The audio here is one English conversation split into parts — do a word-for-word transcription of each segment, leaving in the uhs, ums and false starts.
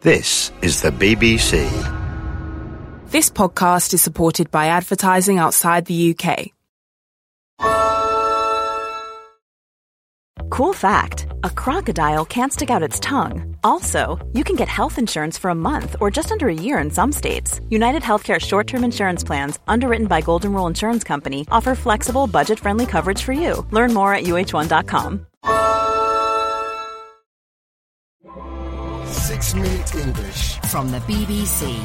This is the B B C. This podcast is supported by advertising outside the U K. Cool fact, a crocodile can't stick out its tongue. Also, you can get health insurance for a month or just under a year in some states. United Healthcare short-term insurance plans, underwritten by Golden Rule Insurance Company, offer flexible, budget-friendly coverage for you. Learn more at U H one dot com. Six Minute English from the B B C.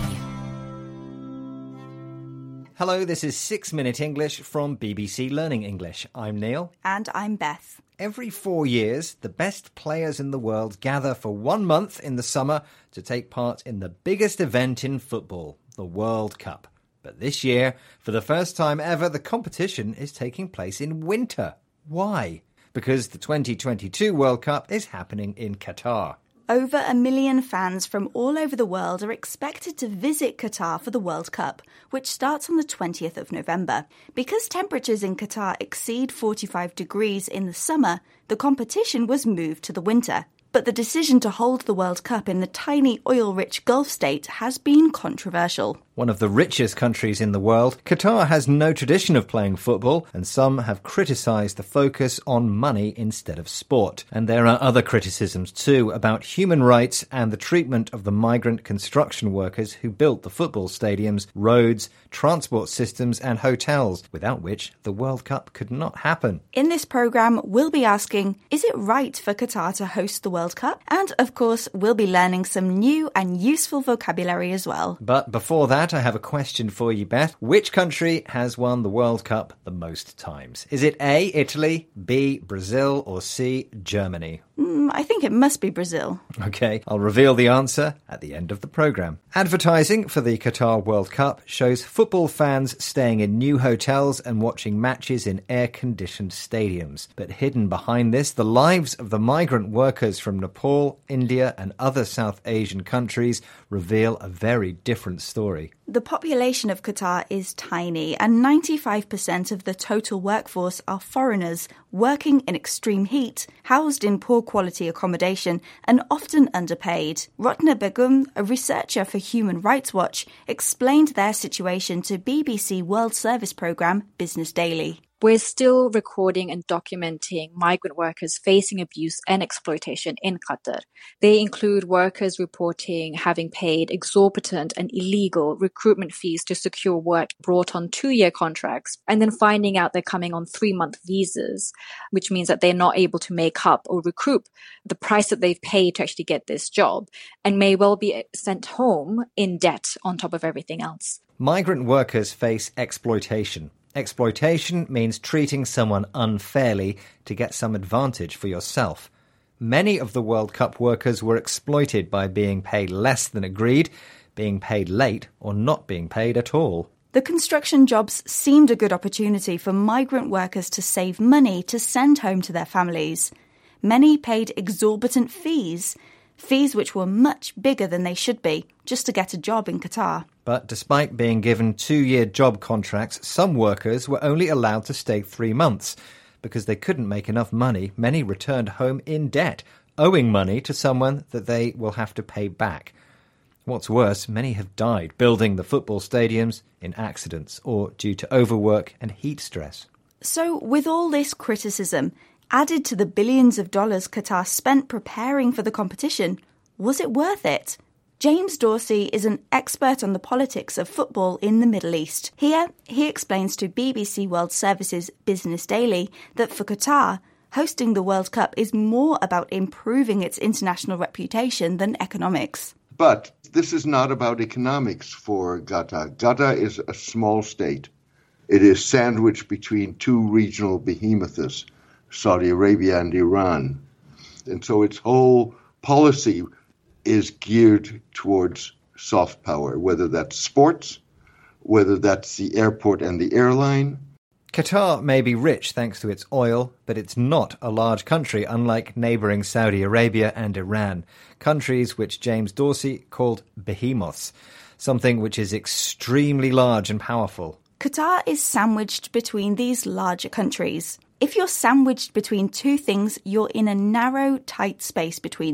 Hello, this is Six Minute English from B B C Learning English. I'm Neil. And I'm Beth. Every four years, the best players in the world gather for one month in the summer to take part in the biggest event in football, the World Cup. But this year, for the first time ever, the competition is taking place in winter. Why? Because the twenty twenty-two World Cup is happening in Qatar. Over a million fans from all over the world are expected to visit Qatar for the World Cup, which starts on the twentieth of November. Because temperatures in Qatar exceed forty-five degrees in the summer, the competition was moved to the winter. But the decision to hold the World Cup in the tiny oil-rich Gulf state has been controversial. One of the richest countries in the world, Qatar has no tradition of playing football, and some have criticised the focus on money instead of sport. And there are other criticisms too about human rights and the treatment of the migrant construction workers who built the football stadiums, roads, transport systems and hotels, without which the World Cup could not happen. In this programme, we'll be asking, is it right for Qatar to host the World Cup? And, of course, we'll be learning some new and useful vocabulary as well. But before that, I have a question for you, Beth. Which country has won the World Cup the most times? Is it A, Italy, B, Brazil, or C, Germany? Mm, I think it must be Brazil. OK, I'll reveal the answer at the end of the programme. Advertising for the Qatar World Cup shows football fans staying in new hotels and watching matches in air-conditioned stadiums. But hidden behind this, the lives of the migrant workers from Nepal, India and other South Asian countries reveal a very different story. The population of Qatar is tiny, and ninety-five percent of the total workforce are foreigners working in extreme heat, housed in poor quality accommodation and often underpaid. Rotna Begum, a researcher for Human Rights Watch, explained their situation to B B C World Service programme Business Daily. We're still recording and documenting migrant workers facing abuse and exploitation in Qatar. They include workers reporting having paid exorbitant and illegal recruitment fees to secure work, brought on two-year contracts, and then finding out they're coming on three-month visas, which means that they're not able to make up or recoup the price that they've paid to actually get this job, and may well be sent home in debt on top of everything else. Migrant workers face exploitation. Exploitation means treating someone unfairly to get some advantage for yourself. Many of the World Cup workers were exploited by being paid less than agreed, being paid late, or not being paid at all. The construction jobs seemed a good opportunity for migrant workers to save money to send home to their families. Many paid exorbitant fees, fees which were much bigger than they should be, just to get a job in Qatar. But despite being given two-year job contracts, some workers were only allowed to stay three months. Because they couldn't make enough money, many returned home in debt, owing money to someone that they will have to pay back. What's worse, many have died building the football stadiums in accidents or due to overwork and heat stress. So with all this criticism, added to the billions of dollars Qatar spent preparing for the competition, was it worth it? James Dorsey is an expert on the politics of football in the Middle East. Here, he explains to B B C World Service's Business Daily that for Qatar, hosting the World Cup is more about improving its international reputation than economics. But this is not about economics for Qatar. Qatar is a small state. It is sandwiched between two regional behemoths, Saudi Arabia and Iran. And so its whole policy is geared towards soft power, whether that's sports, whether that's the airport and the airline. Qatar may be rich thanks to its oil, but it's not a large country, unlike neighbouring Saudi Arabia and Iran, countries which James Dorsey called behemoths, something which is extremely large and powerful. Qatar is sandwiched between these larger countries. If you're sandwiched between two things, you're in a narrow, tight space between them.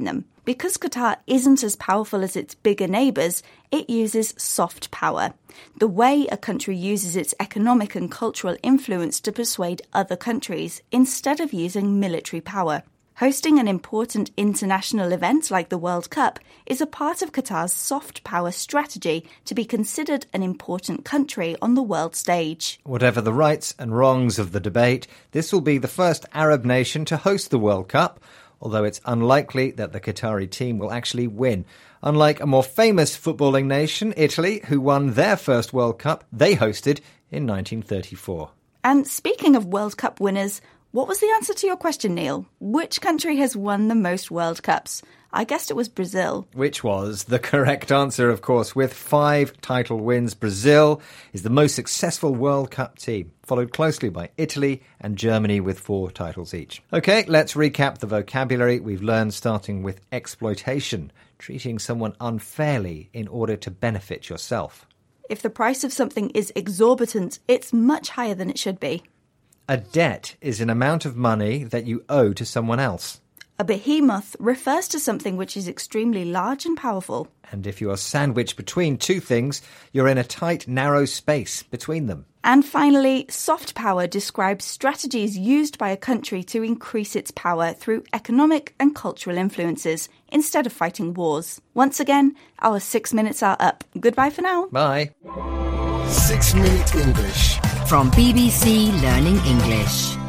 Because Qatar isn't as powerful as its bigger neighbours, it uses soft power, the way a country uses its economic and cultural influence to persuade other countries, instead of using military power. Hosting an important international event like the World Cup is a part of Qatar's soft power strategy to be considered an important country on the world stage. Whatever the rights and wrongs of the debate, this will be the first Arab nation to host the World Cup, although it's unlikely that the Qatari team will actually win. Unlike a more famous footballing nation, Italy, who won their first World Cup they hosted in nineteen thirty-four. And speaking of World Cup winners, what was the answer to your question, Neil? Which country has won the most World Cups? I guessed it was Brazil. Which was the correct answer, of course. With five title wins, Brazil is the most successful World Cup team, followed closely by Italy and Germany with four titles each. OK, let's recap the vocabulary we've learned, starting with exploitation, treating someone unfairly in order to benefit yourself. If the price of something is exorbitant, it's much higher than it should be. A debt is an amount of money that you owe to someone else. A behemoth refers to something which is extremely large and powerful. And if you are sandwiched between two things, you're in a tight, narrow space between them. And finally, soft power describes strategies used by a country to increase its power through economic and cultural influences, instead of fighting wars. Once again, our six minutes are up. Goodbye for now. Bye. Six Minute English. From B B C Learning English.